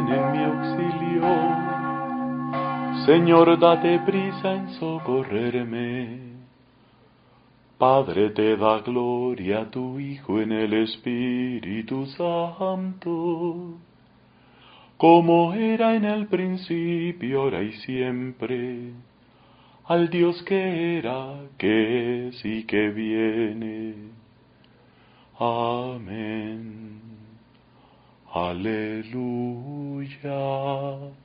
ven en mi auxilio. Señor, date prisa en socorrerme. Padre, te da gloria a tu Hijo en el Espíritu Santo, como era en el principio, ahora y siempre, al Dios que era, que es y que viene. Amén. Aleluya.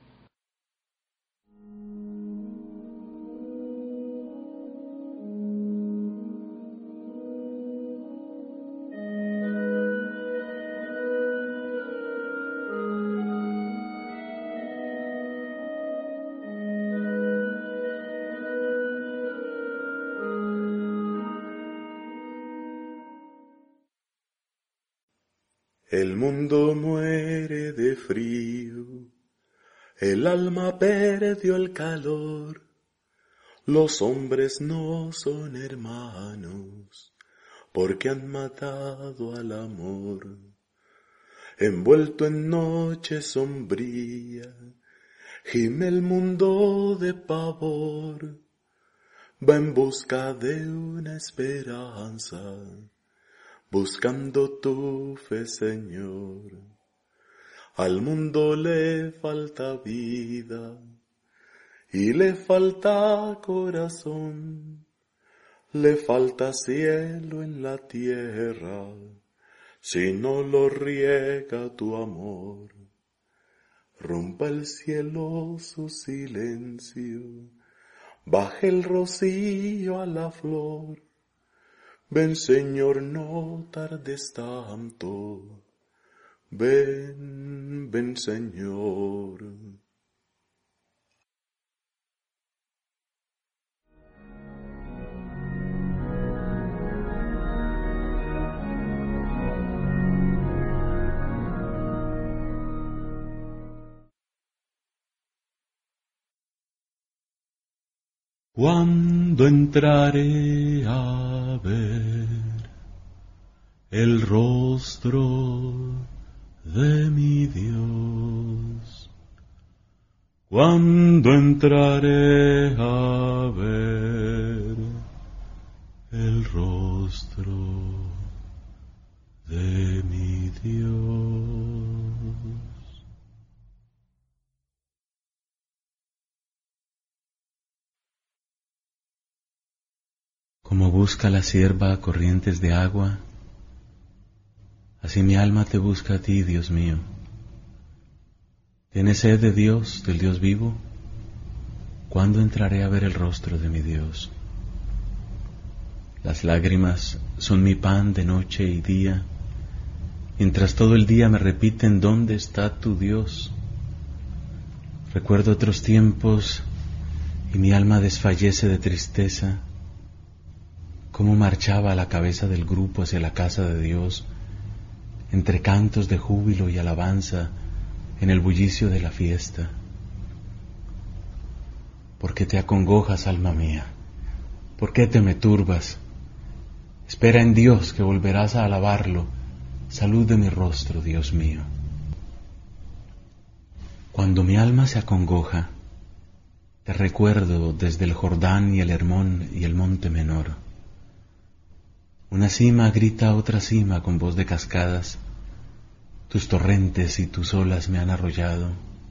El mundo muere de frío, el alma perdió el calor, los hombres no son hermanos, porque han matado al amor. Envuelto en noche sombría, gime el mundo de pavor, va en busca de una esperanza, buscando tu fe, Señor. Al mundo le falta vida y le falta corazón, le falta cielo en la tierra, si no lo riega tu amor. Rompa el cielo su silencio, baje el rocío a la flor. Ven, Señor, no tardes tanto. Ven, ven, Señor. ¿Cuándo entraré a ver el rostro de mi Dios? ¿Cuándo entraré a ver el rostro de mi Dios? Como busca la sierva corrientes de agua, así mi alma te busca a ti, Dios mío. ¿Tienes sed de Dios, del Dios vivo? ¿Cuándo entraré a ver el rostro de mi Dios? Las lágrimas son mi pan de noche y día, mientras todo el día me repiten ¿dónde está tu Dios? Recuerdo otros tiempos y mi alma desfallece de tristeza. Cómo marchaba a la cabeza del grupo hacia la casa de Dios, entre cantos de júbilo y alabanza, en el bullicio de la fiesta. ¿Por qué te acongojas, alma mía? ¿Por qué te me turbas? Espera en Dios, que volverás a alabarlo. Salud de mi rostro, Dios mío. Cuando mi alma se acongoja, te recuerdo desde el Jordán y el Hermón y el monte Menor. Una cima grita a otra cima con voz de cascadas, tus torrentes y tus olas me han arrollado.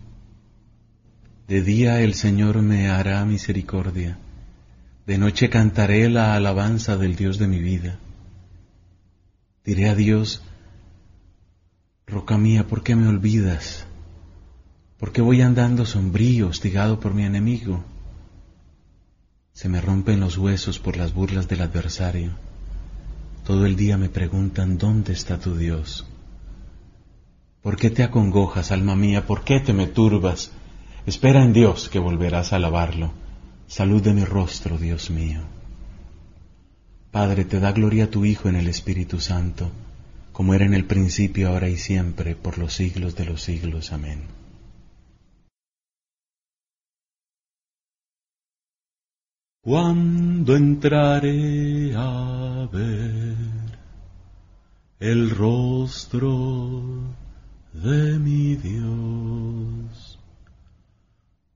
De día el Señor me hará misericordia, de noche cantaré la alabanza del Dios de mi vida. Diré a Dios, roca mía, ¿por qué me olvidas? ¿Por qué voy andando sombrío, hostigado por mi enemigo? Se me rompen los huesos por las burlas del adversario. Todo el día me preguntan, ¿dónde está tu Dios? ¿Por qué te acongojas, alma mía? ¿Por qué te me turbas? Espera en Dios, que volverás a alabarlo. Salud de mi rostro, Dios mío. Padre, te da gloria a tu Hijo en el Espíritu Santo, como era en el principio, ahora y siempre, por los siglos de los siglos. Amén. ¿Cuándo entraré a ver el rostro de mi Dios?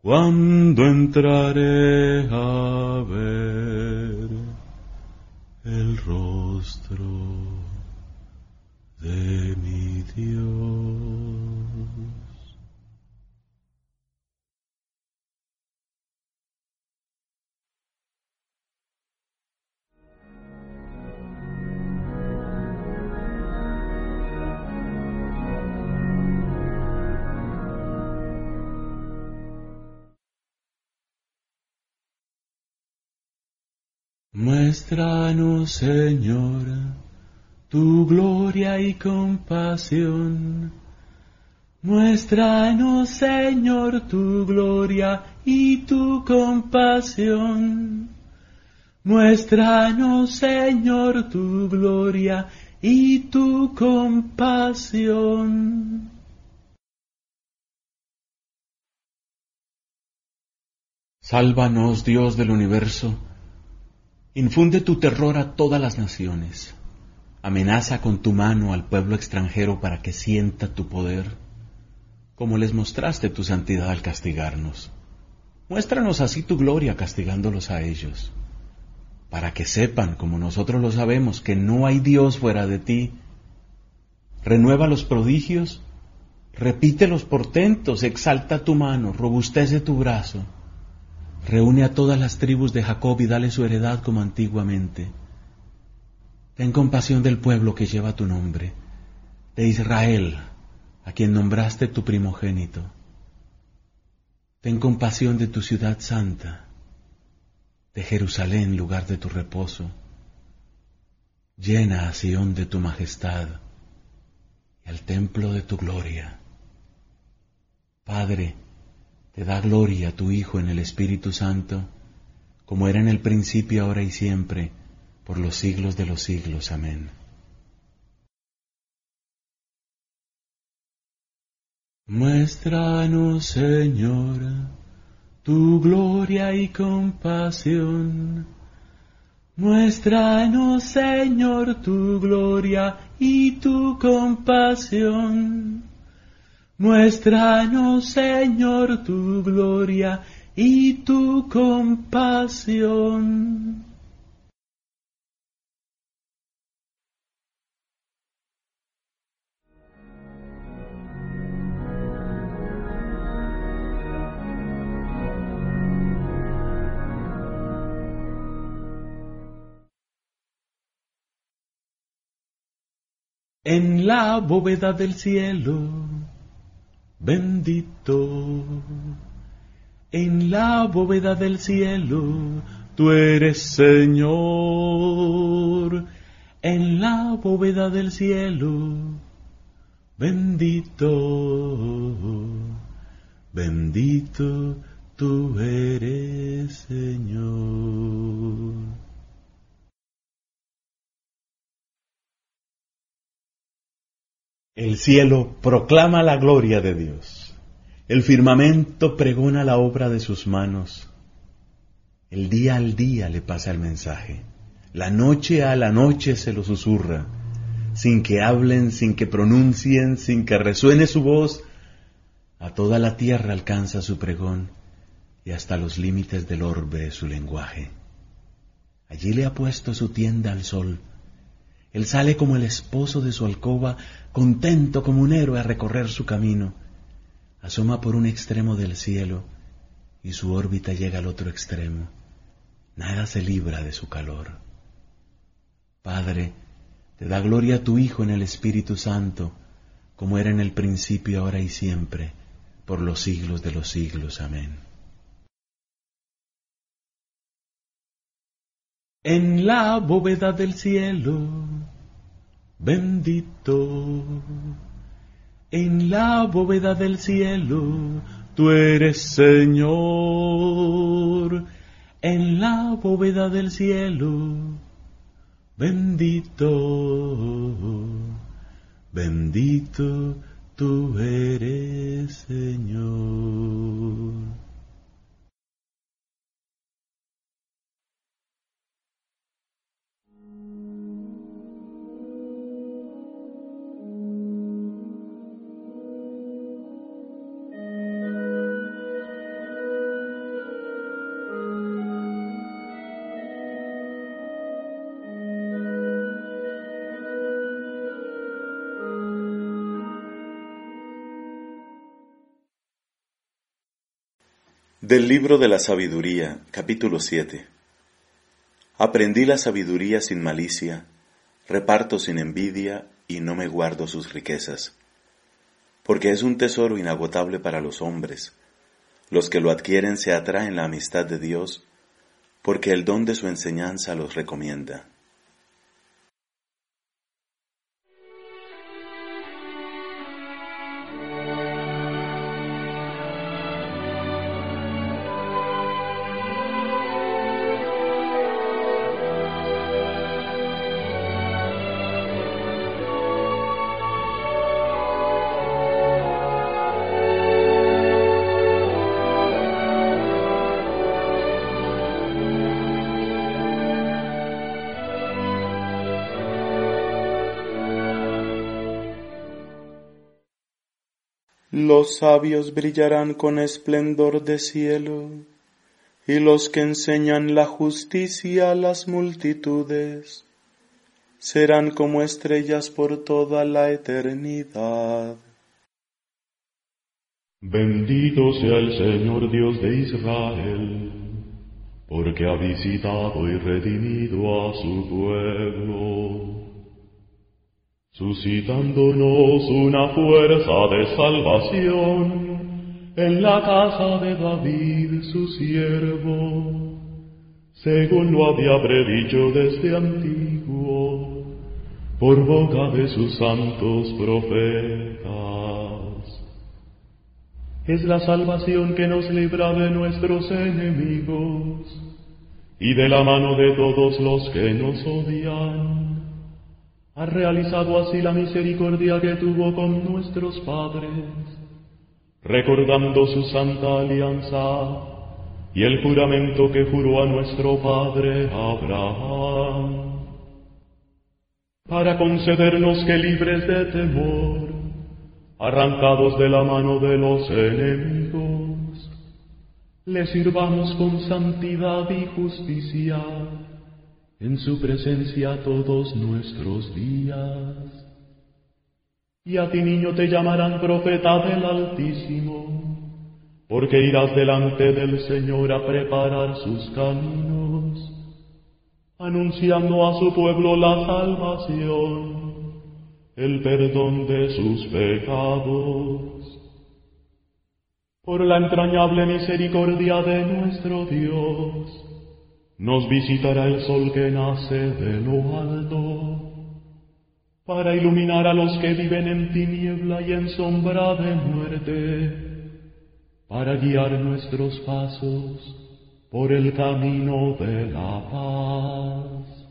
cuando entraré a ver el rostro de mi Dios. Muéstranos, Señor, tu gloria y compasión. Muéstranos, Señor, tu gloria y tu compasión. Muéstranos, Señor, tu gloria y tu compasión. Sálvanos, Dios del universo. Infunde tu terror a todas las naciones. Amenaza con tu mano al pueblo extranjero para que sienta tu poder, como les mostraste tu santidad al castigarnos. Muéstranos así tu gloria castigándolos a ellos, para que sepan, como nosotros lo sabemos, que no hay Dios fuera de ti. Renueva los prodigios, repite los portentos, exalta tu mano, robustece tu brazo. Reúne a todas las tribus de Jacob y dale su heredad como antiguamente. Ten compasión del pueblo que lleva tu nombre, de Israel, a quien nombraste tu primogénito. Ten compasión de tu ciudad santa, de Jerusalén, lugar de tu reposo. Llena a Sión de tu majestad y al templo de tu gloria. Padre, te da gloria a tu Hijo en el Espíritu Santo, como era en el principio, ahora y siempre, por los siglos de los siglos. Amén. Muéstranos, Señor, tu gloria y compasión. Muéstranos, Señor, tu gloria y tu compasión. Muéstranos, Señor, tu gloria y tu compasión. En la bóveda del cielo, bendito. En la bóveda del cielo, tú eres Señor. En la bóveda del cielo, bendito. Bendito tú eres, Señor. El cielo proclama la gloria de Dios. El firmamento pregona la obra de sus manos. El día al día le pasa el mensaje. La noche a la noche se lo susurra. Sin que hablen, sin que pronuncien, sin que resuene su voz, a toda la tierra alcanza su pregón y hasta los límites del orbe su lenguaje. Allí le ha puesto su tienda al sol. Él sale como el esposo de su alcoba, contento como un héroe a recorrer su camino. Asoma por un extremo del cielo y su órbita llega al otro extremo. Nada se libra de su calor. Padre, te da gloria a tu Hijo en el Espíritu Santo, como era en el principio, ahora y siempre, por los siglos de los siglos. Amén. En la bóveda del cielo, bendito. En la bóveda del cielo, tú eres Señor. En la bóveda del cielo, bendito. Bendito tú eres, Señor. Del libro de la sabiduría, capítulo 7. Aprendí la sabiduría sin malicia, reparto sin envidia y no me guardo sus riquezas, porque es un tesoro inagotable para los hombres. Los que lo adquieren se atraen la amistad de Dios, porque el don de su enseñanza los recomienda. Los sabios brillarán con esplendor de cielo, y los que enseñan la justicia a las multitudes serán como estrellas por toda la eternidad. Bendito sea el Señor Dios de Israel, porque ha visitado y redimido a su pueblo, suscitándonos una fuerza de salvación en la casa de David su siervo, según lo había predicho desde antiguo, por boca de sus santos profetas. Es la salvación que nos libra de nuestros enemigos y de la mano de todos los que nos odian. Ha realizado así la misericordia que tuvo con nuestros padres, recordando su santa alianza y el juramento que juró a nuestro padre Abraham, para concedernos que libres de temor, arrancados de la mano de los enemigos, le sirvamos con santidad y justicia en su presencia todos nuestros días. Y a ti, niño, te llamarán profeta del Altísimo, porque irás delante del Señor a preparar sus caminos, anunciando a su pueblo la salvación, el perdón de sus pecados. Por la entrañable misericordia de nuestro Dios, nos visitará el sol que nace de lo alto, para iluminar a los que viven en tiniebla y en sombra de muerte, para guiar nuestros pasos por el camino de la paz.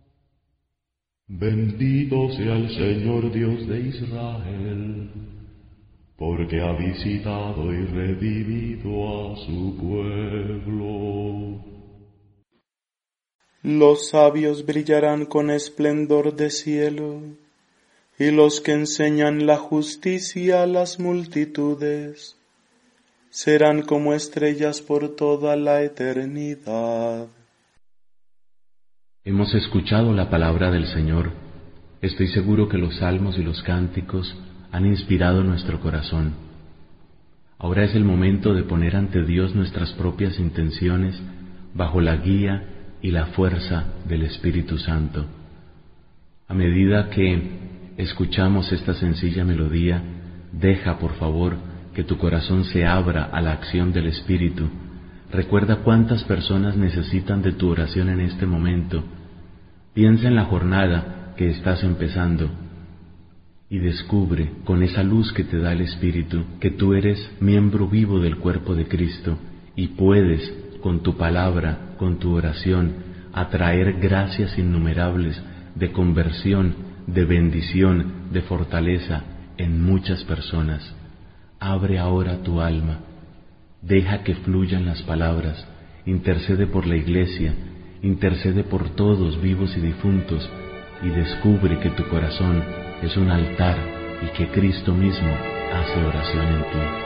Bendito sea el Señor Dios de Israel, porque ha visitado y redimido a su pueblo. Los sabios brillarán con esplendor de cielo, y los que enseñan la justicia a las multitudes serán como estrellas por toda la eternidad. Hemos escuchado la palabra del Señor. Estoy seguro que los salmos y los cánticos han inspirado nuestro corazón. Ahora es el momento de poner ante Dios nuestras propias intenciones bajo la guía y la fuerza del Espíritu Santo. A medida que escuchamos esta sencilla melodía, deja, por favor, que tu corazón se abra a la acción del Espíritu. Recuerda cuántas personas necesitan de tu oración en este momento. Piensa en la jornada que estás empezando y descubre con esa luz que te da el Espíritu que tú eres miembro vivo del cuerpo de Cristo y puedes, con tu palabra, con tu oración, atraer gracias innumerables de conversión, de bendición, de fortaleza en muchas personas. Abre ahora tu alma, deja que fluyan las palabras, intercede por la Iglesia, intercede por todos vivos y difuntos, y descubre que tu corazón es un altar y que Cristo mismo hace oración en ti.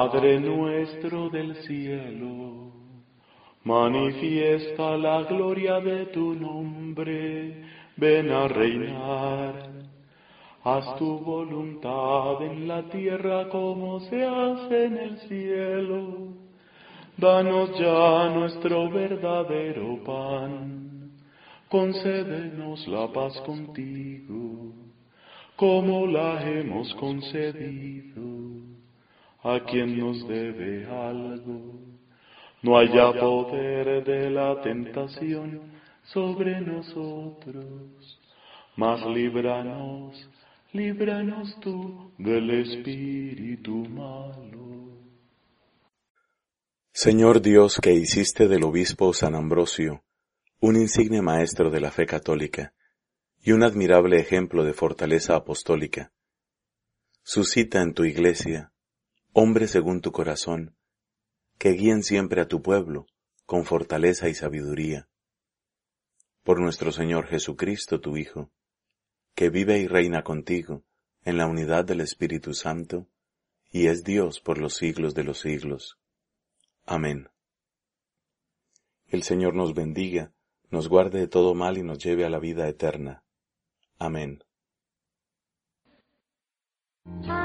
Padre nuestro del cielo, manifiesta la gloria de tu nombre, ven a reinar. Haz tu voluntad en la tierra como se hace en el cielo. Danos ya nuestro verdadero pan. Concédenos la paz contigo, como la hemos concedido a quien nos debe algo. No haya poder de la tentación sobre nosotros, mas líbranos tú del espíritu malo. Señor Dios, que hiciste del obispo San Ambrosio un insigne maestro de la fe católica y un admirable ejemplo de fortaleza apostólica, suscita en tu Iglesia hombres según tu corazón, que guíen siempre a tu pueblo con fortaleza y sabiduría. Por nuestro Señor Jesucristo, tu Hijo, que vive y reina contigo en la unidad del Espíritu Santo, y es Dios por los siglos de los siglos. Amén. El Señor nos bendiga, nos guarde de todo mal y nos lleve a la vida eterna. Amén.